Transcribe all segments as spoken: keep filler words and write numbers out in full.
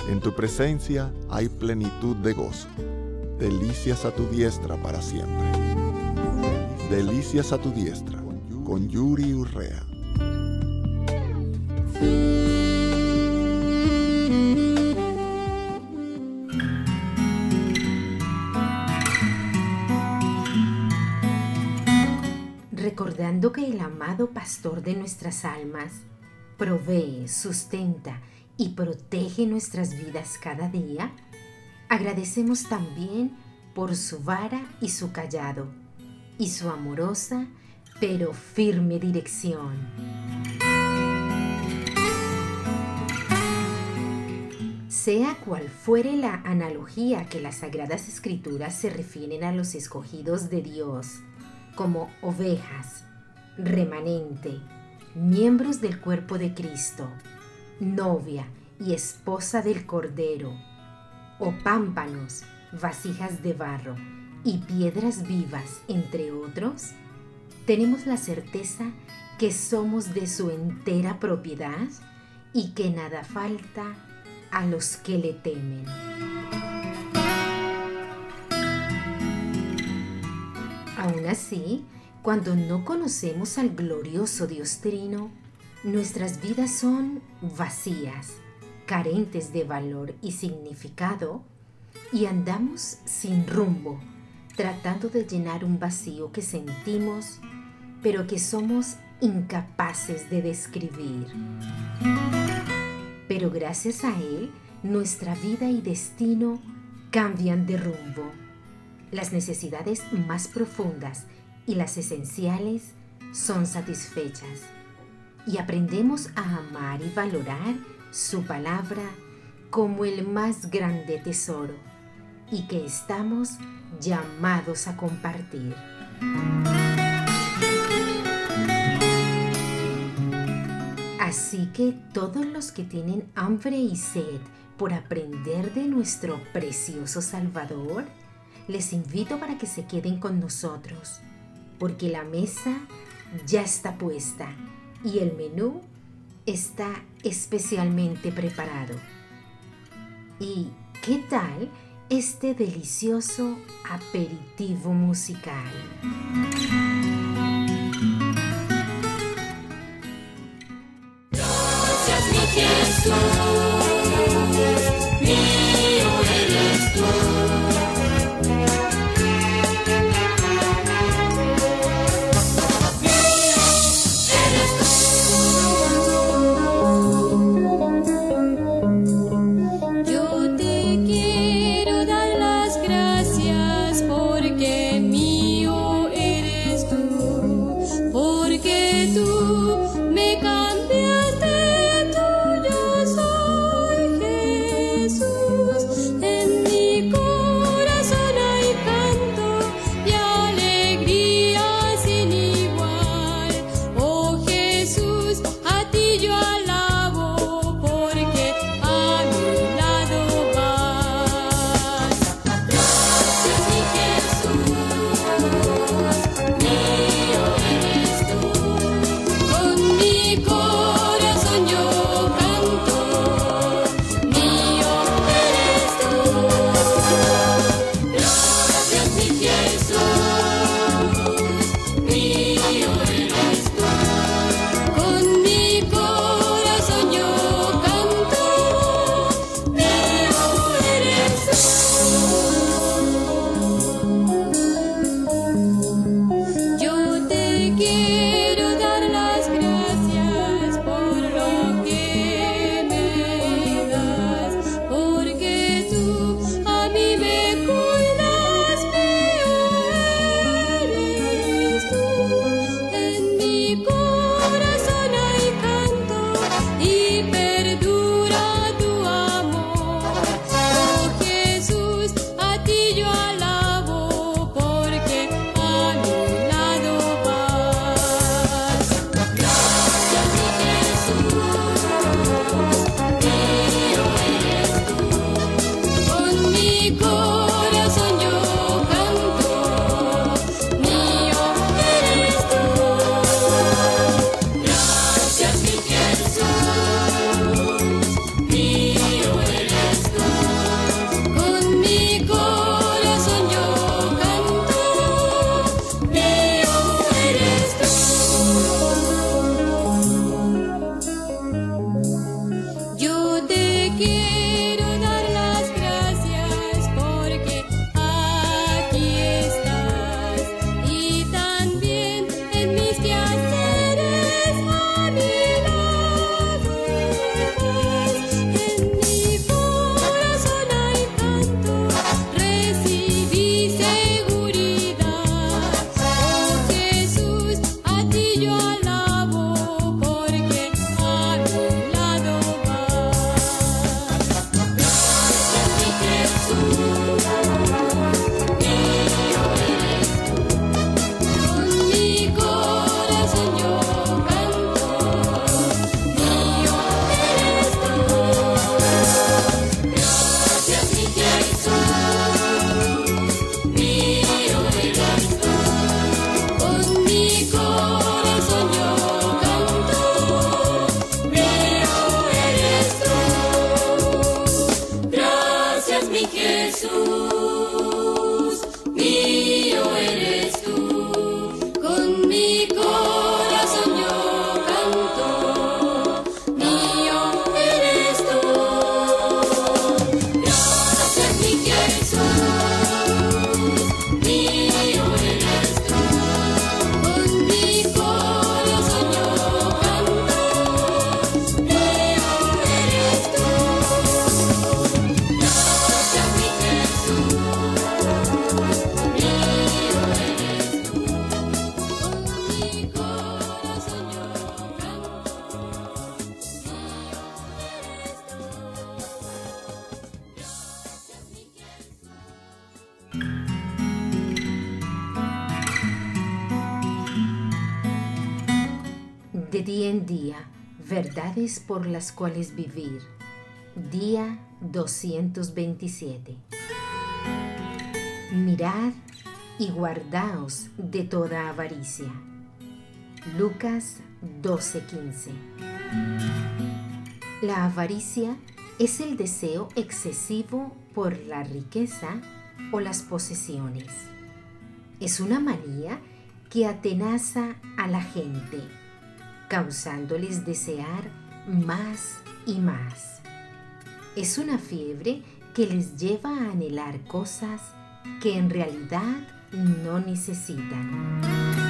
En tu presencia hay plenitud de gozo. Delicias a tu diestra para siempre. Delicias a tu diestra, con Yuri Urrea. Recordando que el amado pastor de nuestras almas provee, sustenta y protege nuestras vidas cada día, agradecemos también por su vara y su cayado, y su amorosa pero firme dirección. Sea cual fuere la analogía que las Sagradas Escrituras se refieren a los escogidos de Dios, como ovejas, remanente, miembros del cuerpo de Cristo, novia y esposa del Cordero, o pámpanos, vasijas de barro y piedras vivas, entre otros, tenemos la certeza que somos de su entera propiedad y que nada falta a los que le temen. Aún así, cuando no conocemos al glorioso Dios Trino, nuestras vidas son vacías, carentes de valor y significado, y andamos sin rumbo, tratando de llenar un vacío que sentimos, pero que somos incapaces de describir. Pero gracias a Él, nuestra vida y destino cambian de rumbo. Las necesidades más profundas y las esenciales son satisfechas, y aprendemos a amar y valorar su palabra como el más grande tesoro y que estamos llamados a compartir. Así que todos los que tienen hambre y sed por aprender de nuestro precioso Salvador, les invito para que se queden con nosotros, porque la mesa ya está puesta y el menú está especialmente preparado. ¿Y qué tal este delicioso aperitivo musical? Gracias, mi Jesús, mío eres tú. Porque tú me cambiaste, tuyo soy. De día en día, verdades por las cuales vivir. Día doscientos veintisiete. Mirad y guardaos de toda avaricia. Lucas doce quince. La avaricia es el deseo excesivo por la riqueza o las posesiones. Es una manía que atenaza a la gente, causándoles desear más y más. Es una fiebre que les lleva a anhelar cosas que en realidad no necesitan.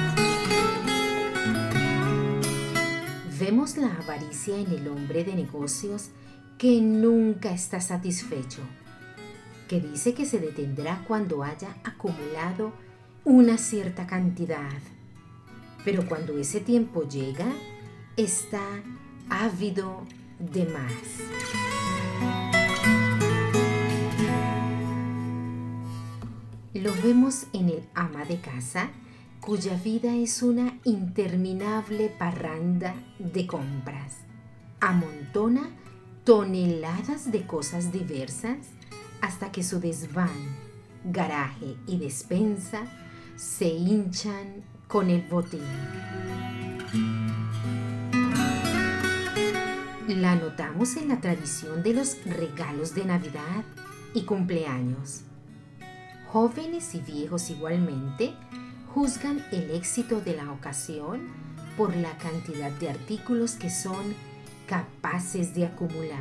Vemos la avaricia en el hombre de negocios que nunca está satisfecho, que dice que se detendrá cuando haya acumulado una cierta cantidad. Pero cuando ese tiempo llega, está ávido de más. Lo vemos en el ama de casa, cuya vida es una interminable parranda de compras. Amontona toneladas de cosas diversas hasta que su desván, garaje y despensa se hinchan con el botín. La notamos en la tradición de los regalos de Navidad y cumpleaños. Jóvenes y viejos igualmente juzgan el éxito de la ocasión por la cantidad de artículos que son capaces de acumular.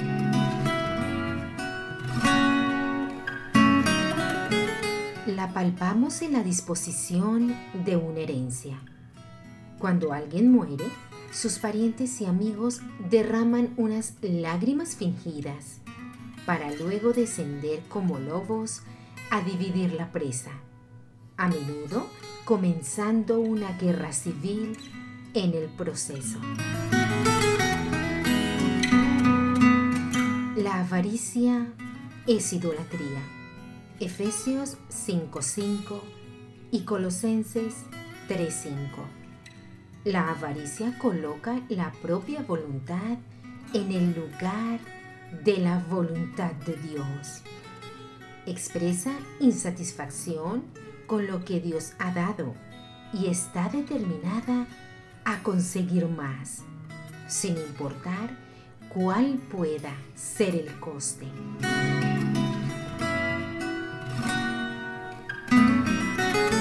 La palpamos en la disposición de una herencia. Cuando alguien muere, sus parientes y amigos derraman unas lágrimas fingidas para luego descender como lobos a dividir la presa, a menudo comenzando una guerra civil en el proceso. La avaricia es idolatría. Efesios cinco cinco y Colosenses tres cinco. La avaricia coloca la propia voluntad en el lugar de la voluntad de Dios. Expresa insatisfacción con lo que Dios ha dado y está determinada a conseguir más, sin importar cuál pueda ser el coste.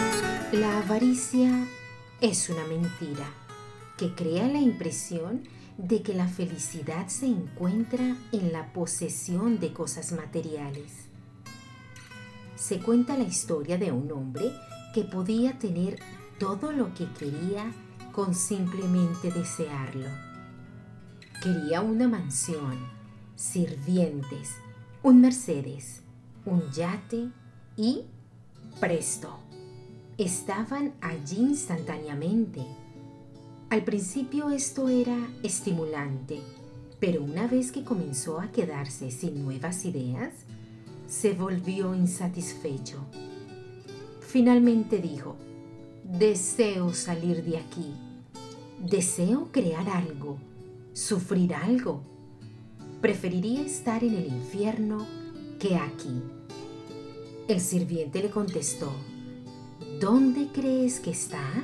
La avaricia es una mentira que crea la impresión de que la felicidad se encuentra en la posesión de cosas materiales. Se cuenta la historia de un hombre que podía tener todo lo que quería con simplemente desearlo. Quería una mansión, sirvientes, un Mercedes, un yate y, presto, estaban allí instantáneamente. Al principio esto era estimulante, pero una vez que comenzó a quedarse sin nuevas ideas, se volvió insatisfecho. Finalmente dijo: deseo salir de aquí, deseo crear algo, sufrir algo. Preferiría estar en el infierno que aquí. El sirviente le contestó: ¿dónde crees que estás?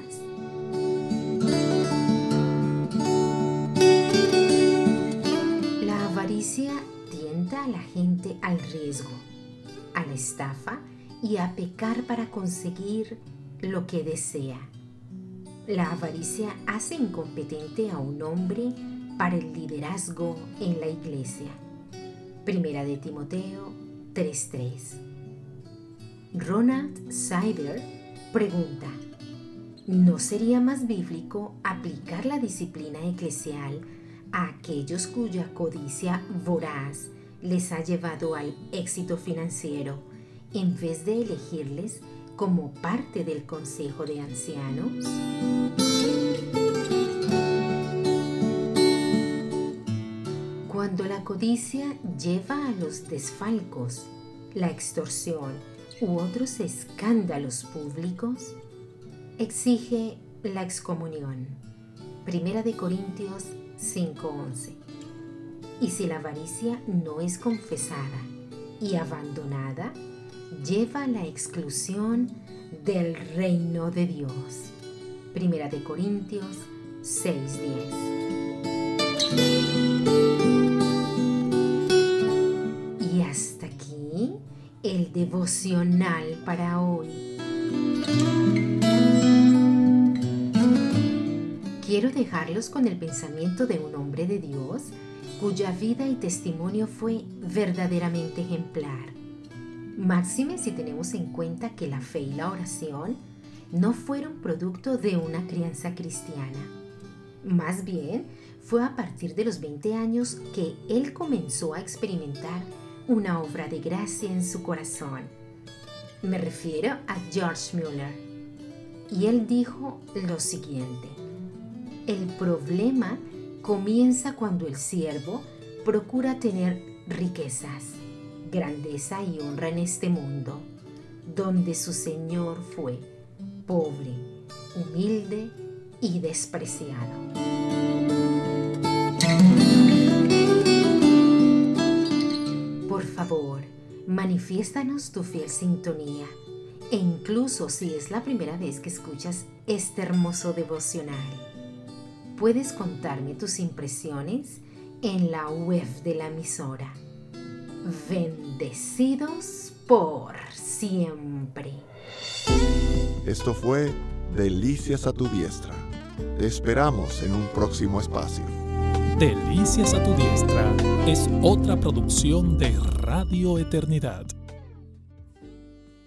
La avaricia tienta a la gente al riesgo, a la estafa y a pecar para conseguir lo que desea. La avaricia hace incompetente a un hombre para el liderazgo en la iglesia. Primera de Timoteo tres tres. Ronald Sider pregunta: ¿no sería más bíblico aplicar la disciplina eclesial a aquellos cuya codicia voraz les ha llevado al éxito financiero, en vez de elegirles como parte del consejo de ancianos? Cuando la codicia lleva a los desfalcos, la extorsión u otros escándalos públicos, exige la excomunión. Primera de Corintios cinco once. Y si la avaricia no es confesada y abandonada, lleva a la exclusión del reino de Dios. Primera de Corintios seis diez. Y hasta aquí el devocional para hoy. Quiero dejarlos con el pensamiento de un hombre de Dios cuya vida y testimonio fue verdaderamente ejemplar. Máxime si tenemos en cuenta que la fe y la oración no fueron producto de una crianza cristiana. Más bien, fue a partir de los veinte años que él comenzó a experimentar una obra de gracia en su corazón. Me refiero a George Mueller. Y él dijo lo siguiente: el problema comienza cuando el siervo procura tener riquezas, grandeza y honra en este mundo, donde su Señor fue pobre, humilde y despreciado. Por favor, manifiéstanos tu fiel sintonía, e incluso si es la primera vez que escuchas este hermoso devocional. Puedes contarme tus impresiones en la web de la emisora. Bendecidos por siempre. Esto fue Delicias a tu diestra. Te esperamos en un próximo espacio. Delicias a tu diestra es otra producción de Radio Eternidad.